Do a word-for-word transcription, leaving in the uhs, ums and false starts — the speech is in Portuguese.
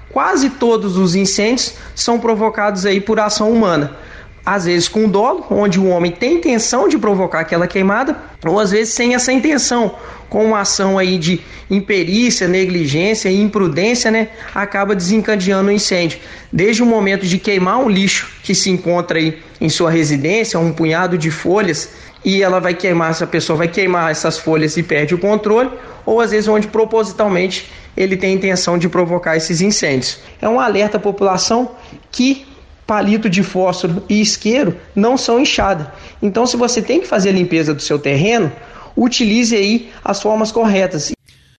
Quase todos os incêndios são provocados aí por ação humana. Às vezes com dolo, onde o homem tem intenção de provocar aquela queimada, ou às vezes sem essa intenção, com uma ação aí de imperícia, negligência e imprudência, né, acaba desencadeando o incêndio. Desde o momento de queimar um lixo que se encontra aí em sua residência, um punhado de folhas, e ela vai queimar, essa pessoa vai queimar essas folhas e perde o controle, ou às vezes onde propositalmente ele tem a intenção de provocar esses incêndios. É um alerta à população que palito de fósforo e isqueiro não são enxada. Então, se você tem que fazer a limpeza do seu terreno, utilize aí as formas corretas.